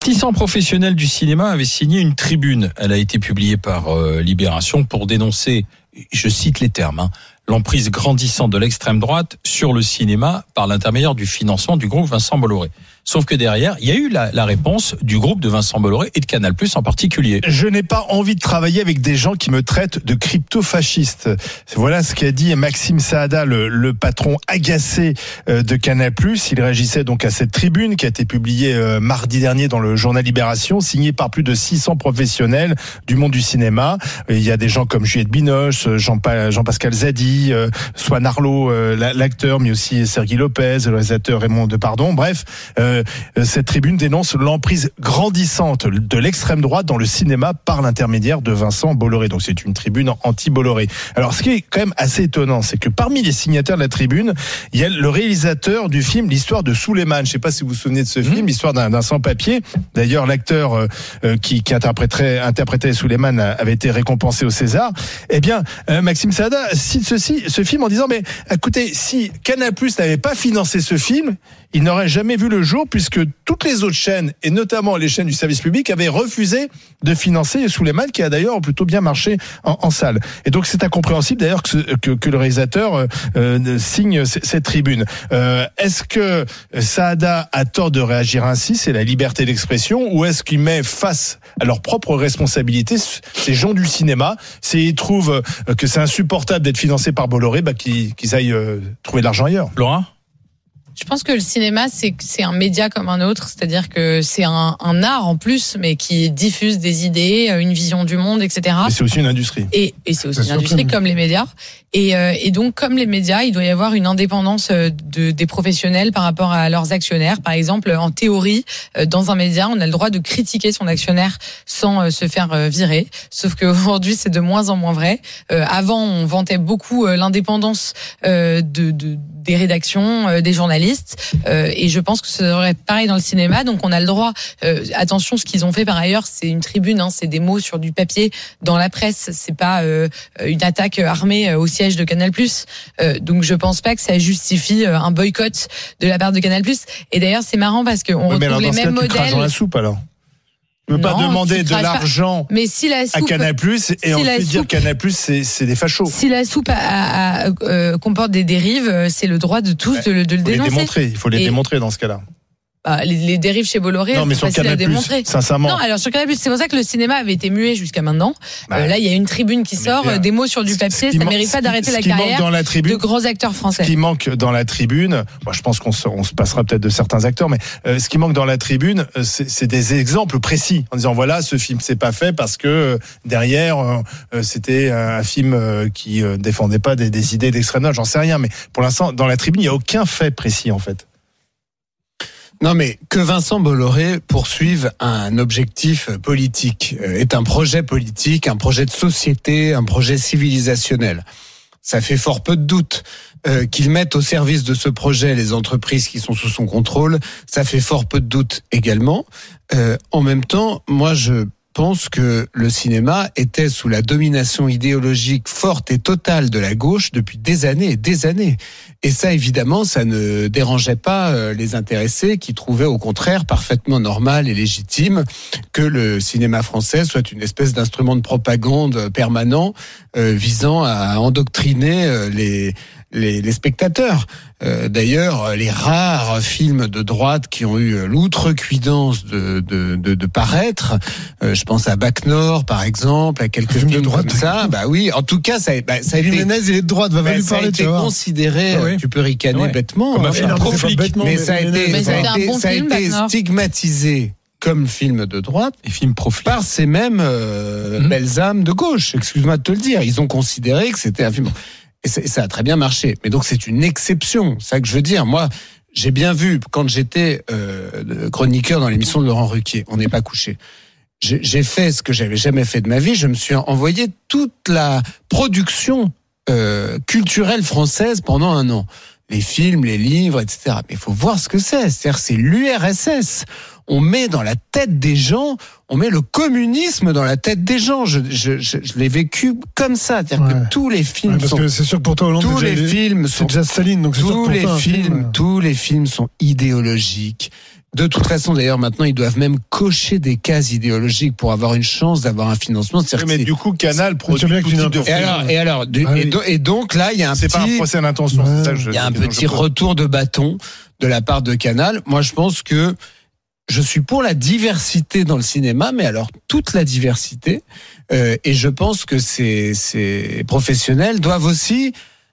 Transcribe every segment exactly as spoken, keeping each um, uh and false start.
six cents professionnels du cinéma avaient signé une tribune. Elle a été publiée par euh, Libération pour dénoncer, je cite les termes, hein, l'emprise grandissante de l'extrême droite sur le cinéma par l'intermédiaire du financement du groupe Vincent Bolloré. Sauf que derrière, il y a eu la, la réponse du groupe de Vincent Bolloré et de Canal+, en particulier. Je n'ai pas envie de travailler avec des gens qui me traitent de crypto-fasciste. Voilà ce qu'a dit Maxime Saada, le, le patron agacé de Canal+. Il réagissait donc à cette tribune qui a été publiée mardi dernier dans le journal Libération, signée par plus de six cents professionnels du monde du cinéma. Il y a des gens comme Juliette Binoche, Jean-Pascal Zadi, Swan Arlo, l'acteur, mais aussi Sergi Lopez, le réalisateur Raymond Depardon. Bref, euh, cette tribune dénonce l'emprise grandissante de l'extrême droite dans le cinéma par l'intermédiaire de Vincent Bolloré. Donc c'est une tribune anti-Bolloré. Alors ce qui est quand même assez étonnant, c'est que parmi les signataires de la tribune, il y a le réalisateur du film L'histoire de Souleymane. Je ne sais pas si vous vous souvenez de ce film, mmh. l'histoire d'un, d'un sans-papier. D'ailleurs, l'acteur euh, qui, qui interpréterait, interprétait Souleymane avait été récompensé au César. Eh bien, euh, Maxime Saada cite ceci, ce film en disant, mais écoutez, si Canal+ n'avait pas financé ce film, il n'aurait jamais vu le jour puisque toutes les autres chaînes, et notamment les chaînes du service public, avaient refusé de financer Souleymane, qui a d'ailleurs plutôt bien marché en, en salle. Et donc c'est incompréhensible d'ailleurs que, que, que le réalisateur euh, signe c- cette tribune. Euh, est-ce que Saada a tort de réagir ainsi, c'est la liberté d'expression, ou est-ce qu'il met face à leur propre responsabilité ces gens du cinéma, s'ils trouvent que c'est insupportable d'être financé par Bolloré, bah, qu'ils, qu'ils aillent euh, trouver de l'argent ailleurs. Laura ? Je pense que le cinéma, c'est, c'est un média comme un autre, c'est-à-dire que c'est un, un art en plus, mais qui diffuse des idées, une vision du monde, et cetera. Mais c'est aussi une industrie. Et, et c'est aussi c'est une industrie surtout... comme les médias. Et, euh, et donc, comme les médias, il doit y avoir une indépendance de, des professionnels par rapport à leurs actionnaires. Par exemple, en théorie, dans un média, on a le droit de critiquer son actionnaire sans se faire virer. Sauf qu'aujourd'hui, c'est de moins en moins vrai. Euh, avant, on vantait beaucoup l'indépendance de, de, des rédactions, des journalistes. Euh, et je pense que ça devrait être pareil dans le cinéma. Donc on a le droit. Euh, attention, ce qu'ils ont fait par ailleurs, c'est une tribune, hein, c'est des mots sur du papier dans la presse. C'est pas euh, une attaque armée au siège de Canal+. Euh, donc je pense pas que ça justifie un boycott de la part de Canal+. Et d'ailleurs, c'est marrant parce qu'on oui, retrouve les mêmes modèles. Tu craches dans la soupe alors. Tu ne peux pas demander de l'argent mais si la soupe, à Canal+, et si ensuite dire Canal+, c'est, c'est des fachos. Si la soupe a, a, a, euh, comporte des dérives, c'est le droit de tous ouais, de, le, de le dénoncer. Il faut les démontrer, il faut les et... démontrer dans ce cas-là. Bah, les, les dérives chez Bolloré, non, mais c'est facile à démontrer. Sincèrement. Non, alors sur Canal+, c'est pour ça que le cinéma avait été muet jusqu'à maintenant. Bah, euh, là, il y a une tribune qui sort, bien, des mots sur du papier, ça ne mérite pas d'arrêter la carrière dans la tribune, de grands acteurs français. Ce qui manque dans la tribune, moi je pense qu'on se, on se passera peut-être de certains acteurs, mais euh, ce qui manque dans la tribune, euh, c'est, c'est des exemples précis, en disant voilà, ce film s'est pas fait parce que euh, derrière, euh, c'était un film euh, qui euh, défendait pas des, des idées d'extrême droite, j'en sais rien, mais pour l'instant, dans la tribune, il n'y a aucun fait précis en fait. Non, mais que Vincent Bolloré poursuive un objectif politique, est un projet politique, un projet de société, un projet civilisationnel. Ça fait fort peu de doute. Euh, qu'il mette au service de ce projet les entreprises qui sont sous son contrôle, ça fait fort peu de doute également. Euh, en même temps, moi je pense que le cinéma était sous la domination idéologique forte et totale de la gauche depuis des années et des années. Et ça, évidemment, ça ne dérangeait pas les intéressés qui trouvaient au contraire parfaitement normal et légitime que le cinéma français soit une espèce d'instrument de propagande permanent euh, visant à endoctriner les... Les, les spectateurs. Euh, d'ailleurs, les rares films de droite qui ont eu l'outrecuidance de, de, de, de paraître, euh, je pense à Bac Nord, par exemple, à quelques films de droite comme ça. Bah oui, en tout cas, ça, bah, ça a été. Jiménez, il est de droite, va bah, lui ça parler. a été considéré. Ah oui. Tu peux ricaner ouais. bêtement. Comme un film proflique. Mais, mais ça a été, mais ça a été, bon ça a film, été stigmatisé comme film de droite et film profil par ces mêmes euh, mmh. belles âmes de gauche. Excuse-moi de te le dire. Ils ont considéré que c'était un film. Et ça a très bien marché. Mais donc, c'est une exception. C'est ça que je veux dire. Moi, j'ai bien vu, quand j'étais euh, chroniqueur dans l'émission de Laurent Ruquier, on n'est pas couché. J'ai, j'ai fait ce que j'avais jamais fait de ma vie. Je me suis envoyé toute la production euh, culturelle française pendant un an. Les films, les livres, et cetera. Mais il faut voir ce que c'est. C'est-à-dire, c'est l'U R S S. on met dans la tête des gens, on met le communisme dans la tête des gens. Je, je, je, je l'ai vécu comme ça, c'est-à-dire ouais. que tous les films ouais, parce sont, que c'est sûr que pour toi Hollande, tous déjà, les films c'est sont, déjà Staline, donc c'est sûr que tous pour les toi, un films, film, tous les films sont idéologiques. De toute façon, d'ailleurs, maintenant, ils doivent même cocher des cases idéologiques pour avoir une chance d'avoir un financement. Oui, mais du coup, Canal produit bien tout que tu type de n'importe- Et films. alors, et alors, du- Ah oui. et, do- et donc là, il y a un C'est pas un petit, procès d'intention, Ouais. c'est ça que je il y a un que je petit pose. retour de bâton de la part de Canal. Moi, je pense que je suis pour la diversité dans le cinéma, mais alors toute la diversité. Euh, et je pense que ces, ces professionnels doivent aussi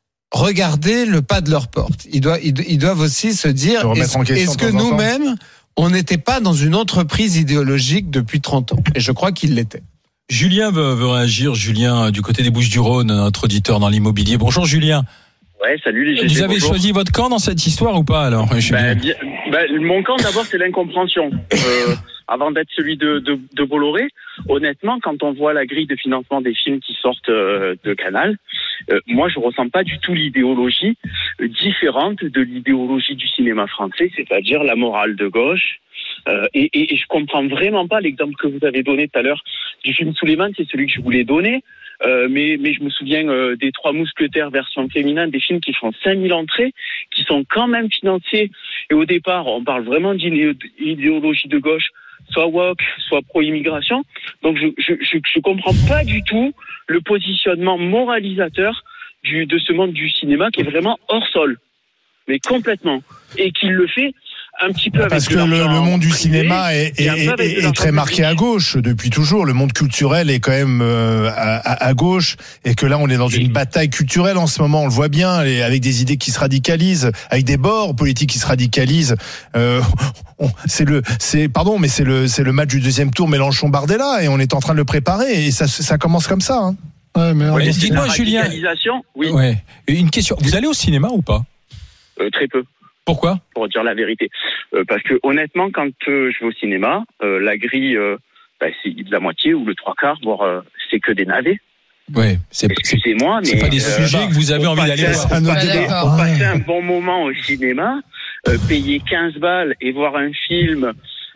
regarder le pas de leur porte. Ils doivent, ils, ils doivent aussi se dire, Se remettre est-ce, en question est-ce que de temps en temps. nous-mêmes, on n'était pas dans une entreprise idéologique depuis trente ans? Et je crois qu'ils l'étaient. Julien veut, veut réagir. Julien, du côté des Bouches-du-Rhône, notre auditeur dans l'immobilier. Bonjour Julien. Ouais, salut les G G. Vous avez bonjour. choisi votre camp dans cette histoire ou pas alors, Julien? Ben, bien, ben, mon camp d'abord c'est l'incompréhension. Euh, avant d'être celui de, de, de Bolloré, honnêtement, quand on voit la grille de financement des films qui sortent euh, de Canal, euh, moi je ressens pas du tout l'idéologie euh, différente de l'idéologie du cinéma français, c'est-à-dire la morale de gauche. Euh, et, et, et je comprends vraiment pas l'exemple que vous avez donné tout à l'heure du film Souleymane, c'est celui que je voulais donner. Euh, mais, mais je me souviens euh, des Trois Mousquetaires version féminin, des films qui font cinq mille entrées, qui sont quand même financés. Et au départ, on parle vraiment d'idéologie de gauche, soit woke, soit pro-immigration. Donc je, je, je, je comprends pas du tout le positionnement moralisateur du, de ce monde du cinéma qui est vraiment hors sol, mais complètement. Et qui le fait un petit peu avec Parce que de le, l'argent le monde du privé, cinéma est, et un est, peu avec est- de est l'argent très marqué public. à gauche depuis toujours. Le monde culturel est quand même euh, à, à- à gauche, et que là on est dans une bataille culturelle en ce moment. On le voit bien, et avec des idées qui se radicalisent, avec des bords politiques qui se radicalisent. Euh, on- c'est le, c'est pardon, mais c'est le, c'est le match du deuxième tour Mélenchon-Bardella, et on est en train de le préparer, et ça, ça commence comme ça. Hein. Ouais, mais Ouais, alors, dites-moi, La Julien. radicalisation, oui, Ouais. Et une question. Vous allez au cinéma ou pas? euh, très peu. Pourquoi? Pour dire la vérité. Euh, parce que honnêtement, quand euh, je vais au cinéma, euh, la grille, euh, bah, c'est de la moitié ou le trois quarts, voire euh, c'est que des navets. Ouais. C'est, c'est, Excusez-moi, mais c'est pas des euh, sujets que vous avez pour envie d'aller passer- voir. C'est un autre Pas débat. d'accord. Pour Ouais. passer un bon moment au cinéma, euh, payer quinze balles et voir un film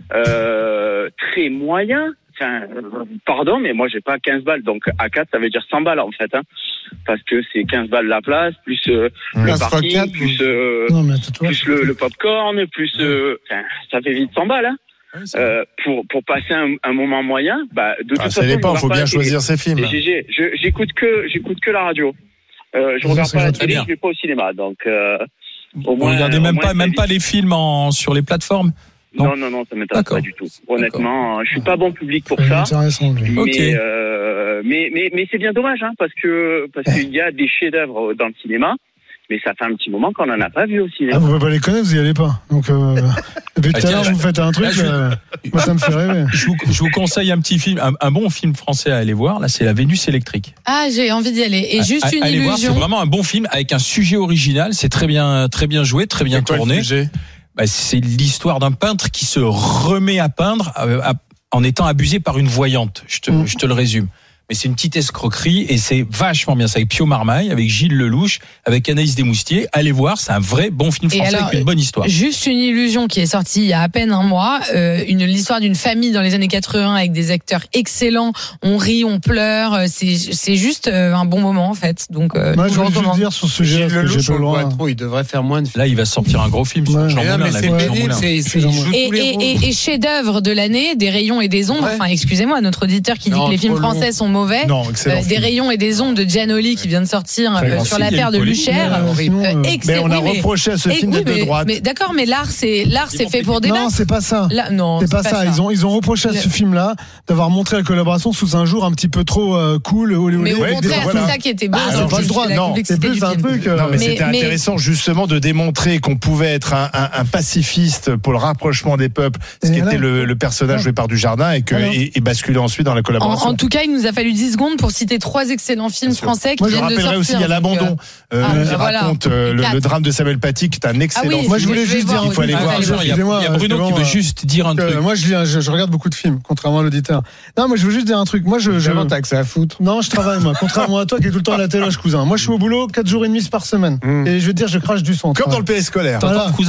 euh, très moyen. Enfin, euh, pardon, mais moi j'ai pas quinze balles, donc à quatre ça veut dire cent balles en fait, hein, parce que c'est quinze balles la place, plus euh, le quinze fois parking, quatre, plus, euh, non, mais tu vois, plus le, le popcorn, plus euh, enfin, ça fait vite cent balles. Hein. Euh, pour pour passer un, un moment moyen, bah de toute Ah, façon, ça dépend, je faut regarde bien pas la télé. choisir ses films. Et G G, je- j'écoute que j'écoute que la radio. Euh, je Oui, regarde c'est pas la gentil. télé, Bien. je vais pas au cinéma, donc euh, au Vous moins. regardez au même moins, pas, ça même évite. pas les films en, sur les plateformes? Non. Non, non, non, ça m'intéresse D'accord. pas du tout. Honnêtement, je suis pas bon public pour c'est ça. intéressant, lui. Mais, Ok. euh, mais, mais, mais c'est bien dommage, hein, parce que, parce qu'il y a des chefs-d'œuvre dans le cinéma, mais ça fait un petit moment qu'on en a pas vu au Ah, cinéma. vous pouvez pas les connaître, vous y allez pas. Donc, euh, depuis Ah, tout à tiens, l'heure, je- vous faites un truc, là, je- euh, moi, ça me fait rêver. Je vous, je vous conseille un petit film, un, un bon film français à aller voir. Là, c'est La Vénus électrique. Ah, j'ai envie d'y aller. Et juste À- une allez voir, c'est illusion. vraiment un bon film avec un sujet original. C'est très bien, très bien joué, très bien C'est quoi le tourné. sujet ? Bah, c'est l'histoire d'un peintre qui se remet à peindre euh, à- en étant abusé par une voyante. Je te, Mm. je te le résume. Mais c'est une petite escroquerie et c'est vachement bien. C'est avec Pio Marmaille, avec Gilles Lelouch, avec Anaïs Desmoustiers. Allez voir, c'est un vrai bon film Et français alors, avec une bonne histoire. Juste une illusion qui est sortie il y a à peine un mois, euh, une l'histoire d'une famille dans les années quatre-vingts avec des acteurs excellents. On rit, on pleure. euh, C'est c'est juste euh, un bon moment en fait. Donc euh, Moi, je je vous voulais juste recommande. dire sur ce sujet, Gilles parce que Lelouch, j'ai on pas le le voit droit. trop, il devrait faire moins de films. Là, il va sortir un gros film sur Ouais. Jean Mais non, Moulin. mais là, c'est avec Jean pénible, Moulin. c'est, c'est, il joue Et, tous les et, rôles. et, et chef-d'œuvre de l'année, des rayons et des ombres. Ouais. Enfin, excusez-moi, notre auditeur qui dit Non, que les films trop long. français sont mauvais. Non, excellent. Euh, des film. rayons et des ombres de Giannoli qui vient de sortir Très euh, grand sur film, l'affaire de il y a une Luchère. polémique. Euh, Sinon, euh, excellent. Mais on a Oui, mais- reproché à ce et- film oui, d'être de mais- droite. Mais d'accord, mais l'art c'est l'art c'est fait pour débattre. Non, c'est pas ça. Là, non, C'est pas, ça. Ils ont ils ont reproché à ce Le- film-là d'avoir montré la collaboration sous un jour un petit peu trop euh, cool, olé olé. Mais au Ouais, contraire, voilà. c'est ça qui était beau. Bah, c'est c'est juste pas le droit, la non, complexité c'est plus du un film. truc. euh, Non, mais, Mais- c'était mais- intéressant justement de démontrer qu'on pouvait être un, un, un pacifiste pour le rapprochement des peuples, ce Et qui alors était le, le personnage Ouais. joué par Dujardin, et, que, Alors et, et basculer ensuite dans la En, collaboration. en tout cas, il nous a fallu dix secondes pour citer trois excellents films Bien sûr. français qui Moi, je viennent de rappellerai sortir. aussi, il y a donc, l'abandon, euh, ah, qui voilà. raconte euh, le, Quatre. le drame de Samuel Paty, qui est un excellent Ah oui, film. Moi, je voulais vais juste voir dire, il faut aller aussi. voir. Ah, attends, il y a, Excusez-moi, il y a Bruno qui excusez-moi, veut juste dire un euh, truc. moi, je, lis un- je, je regarde beaucoup de films, contrairement à l'auditeur. Non, moi, je veux juste dire un truc. Moi, je, je... Vraiment, t'as que ça à foutre. Non, je travaille, moi. Contrairement à toi qui est tout le temps à la téloche, cousin. Moi, je suis au boulot quatre jours et demi par semaine. Mm. Et je veux dire, je crache du sang. Comme dans le P S scolaire. Voilà. Cousin.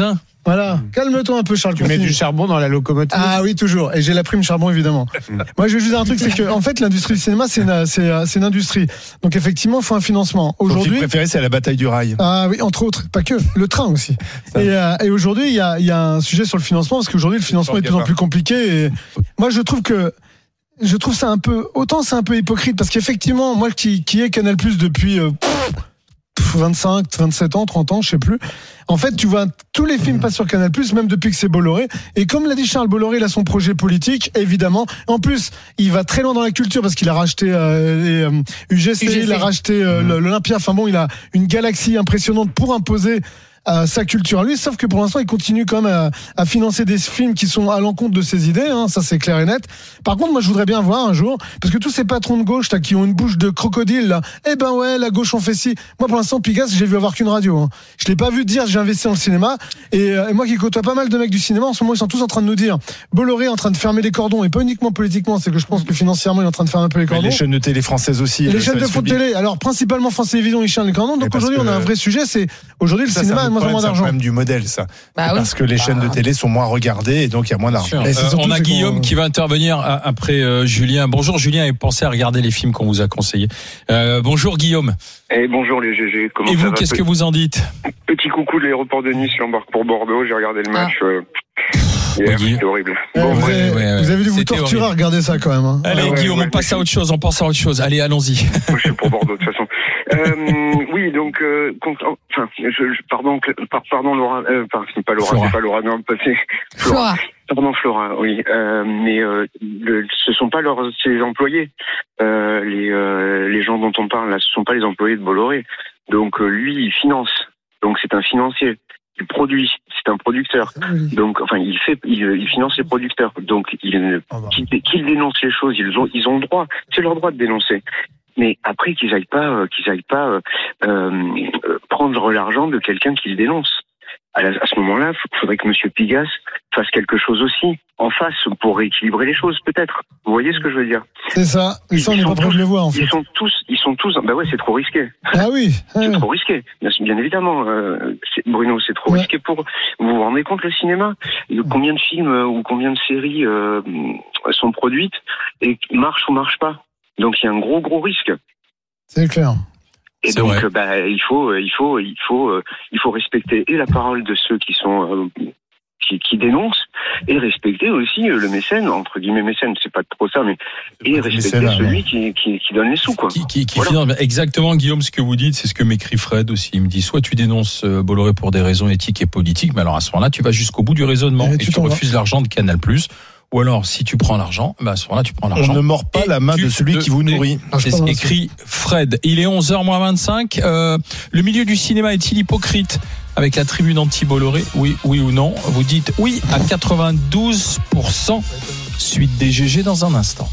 Voilà, calme-toi un peu, Charles. Tu mets continue. du charbon dans la locomotive. Ah oui, toujours. Et j'ai la prime charbon, évidemment. Moi, je veux juste dire un truc, c'est que, en fait, l'industrie du cinéma, c'est une, c'est, c'est une industrie. Donc, effectivement, il faut un financement. Mon film Aujourd'hui. préféré, c'est la bataille du rail. Ah oui, entre autres, pas que, le train aussi. Et, euh, et aujourd'hui, il y a, il y a un sujet sur le financement, parce qu'aujourd'hui, le financement est de plus en plus compliqué. Et moi, je trouve que, je trouve ça un peu, autant c'est un peu hypocrite, parce qu'effectivement, moi qui, qui ai Canal+ depuis, euh, vingt-cinq, vingt-sept ans, trente ans, je sais plus. En fait, tu vois, tous les films passent sur Canal+, même depuis que c'est Bolloré. Et comme l'a dit Charles Bolloré, il a son projet politique, évidemment. En plus, il va très loin dans la culture parce qu'il a racheté euh, les euh, U G C, U G C, il a racheté euh, mmh. l'Olympia. Enfin bon, il a une galaxie impressionnante pour imposer à sa culture à lui, sauf que pour l'instant il continue quand même à, à financer des films qui sont à l'encontre de ses idées, hein, ça c'est clair et net. Par contre, moi je voudrais bien voir un jour, parce que tous ces patrons de gauche là, qui ont une bouche de crocodile là, eh ben ouais, la gauche on fait ci. Moi pour l'instant Pigasse, j'ai vu avoir qu'une radio, hein. Je l'ai pas vu dire j'ai investi dans le cinéma, et, euh, et moi qui côtoie pas mal de mecs du cinéma en ce moment, ils sont tous en train de nous dire Bolloré est en train de fermer les cordons, et pas uniquement politiquement, c'est que je pense que financièrement il est en train de fermer un peu les cordons. Mais les chaînes de télé françaises aussi, et les chaînes de fond de télé, alors principalement France Télévisions, ils ferment les cordons. Donc aujourd'hui on a un vrai sujet, c'est aujourd'hui le ça, cinéma a de moins en moins d'argent. Modèle ça bah oui. Parce que les chaînes de télé sont moins regardées et donc il y a moins d'argent. Euh, on a Guillaume qui va intervenir après euh, Julien. Bonjour Julien, et pensez à regarder les films qu'on vous a conseillés. Euh, bonjour Guillaume. Et bonjour les G G. Comment et ça vous, va, qu'est-ce petit... que vous en dites? Petit coucou de l'aéroport de Nice, j'embarque pour Bordeaux, j'ai regardé le match. Ah. Euh... Yeah, oui. C'était horrible. Eh, bon, vous, ouais, avez, ouais, ouais, vous avez dû vous C'était torturer horrible. à regarder ça quand même. Hein. Allez ouais, Guillaume, ouais, on passe ouais. à autre chose, on pense à autre chose. Allez, allons-y. Moi, je suis pour Bordeaux de toute façon. Euh, oui, donc, euh, enfin, je, je, pardon, pardon Laura, euh, pardon, c'est pas Laura, Flora. c'est pas Laura, non, c'est Flora. Flora. Pardon Flora, oui, euh, mais euh, le, ce sont pas leurs ces employés, euh, les euh, les gens dont on parle là, ce sont pas les employés de Bolloré. Donc euh, lui, il finance, donc c'est un financier. Il produit, c'est un producteur. Donc, enfin, il fait, il, il finance les producteurs. Donc, il, qu'ils, qu'ils dénoncent les choses, ils ont, ils ont le droit. C'est leur droit de dénoncer. Mais après, qu'ils aillent pas, euh, qu'ils aillent pas euh, euh, prendre l'argent de quelqu'un qui le dénonce. À, la, à ce moment-là, il faudrait que Monsieur Pigasse fasse quelque chose aussi en face pour rééquilibrer les choses, peut-être. Vous voyez ce que je veux dire? C'est ça. Et ça, on n'est pas prêt de le voir, en fait. Ils sont tous, ils sont tous. Bah ouais, c'est trop risqué. Ah oui. C'est ouais. trop risqué. Bien, bien évidemment, euh, c'est, Bruno, c'est trop ouais. risqué pour. Vous vous rendez compte le cinéma? Combien de films euh, ou combien de séries euh, sont produites et marchent ou marchent pas? Donc il y a un gros gros risque. C'est clair. Et c'est donc, vrai. bah, il faut, il faut, il faut, il faut respecter et la parole de ceux qui sont euh, qui, qui dénoncent et respecter aussi le mécène, entre guillemets mécène, c'est pas trop ça, mais et respecter mécène, celui qui, qui, qui donne les sous, quoi. Qui, qui, qui voilà. finance, exactement, Guillaume, ce que vous dites, c'est ce que m'écrit Fred aussi. Il me dit, soit tu dénonces Bolloré pour des raisons éthiques et politiques, mais alors à ce moment-là, tu vas jusqu'au bout du raisonnement et, et tu, tu refuses l'argent de Canal+. Ou alors, si tu prends l'argent, bah à ce moment-là, tu prends l'argent. On ne mord pas la main de celui qui vous nourrit. C'est ce qu'écrit Fred. Il est onze heures moins vingt-cinq. Euh, le milieu du cinéma est-il hypocrite avec la tribune anti-Bolloré? Oui, oui ou non? Vous dites oui à quatre-vingt-douze pour cent. Suite des G G dans un instant.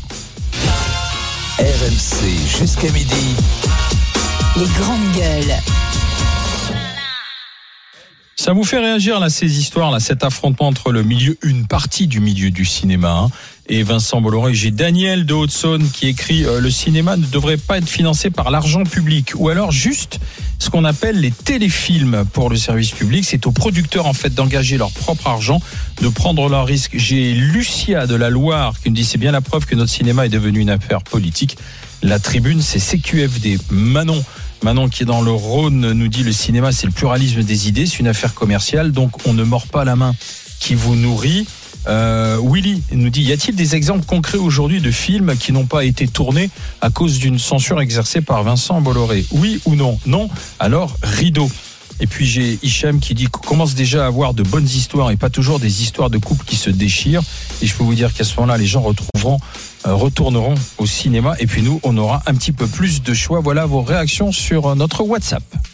R M C jusqu'à midi. Les grandes gueules. Ça vous fait réagir là, ces histoires là, cet affrontement entre le milieu, une partie du milieu du cinéma hein, et Vincent Bolloré. J'ai Daniel de Haute-Saône qui écrit euh, le cinéma ne devrait pas être financé par l'argent public ou alors juste ce qu'on appelle les téléfilms pour le service public. C'est aux producteurs en fait d'engager leur propre argent, de prendre leurs risques. J'ai Lucia de la Loire qui me dit c'est bien la preuve que notre cinéma est devenu une affaire politique. La tribune, c'est C Q F D. Manon. Manon qui est dans le Rhône nous dit le cinéma c'est le pluralisme des idées, c'est une affaire commerciale donc on ne mord pas la main qui vous nourrit. Euh, Willy nous dit y a-t-il des exemples concrets aujourd'hui de films qui n'ont pas été tournés à cause d'une censure exercée par Vincent Bolloré? Oui ou non? Non. Alors rideau. Et puis j'ai Hicham qui dit qu'on commence déjà à avoir de bonnes histoires et pas toujours des histoires de couples qui se déchirent. Et je peux vous dire qu'à ce moment-là, les gens retrouveront, euh, retourneront au cinéma. Et puis nous, on aura un petit peu plus de choix. Voilà vos réactions sur notre WhatsApp.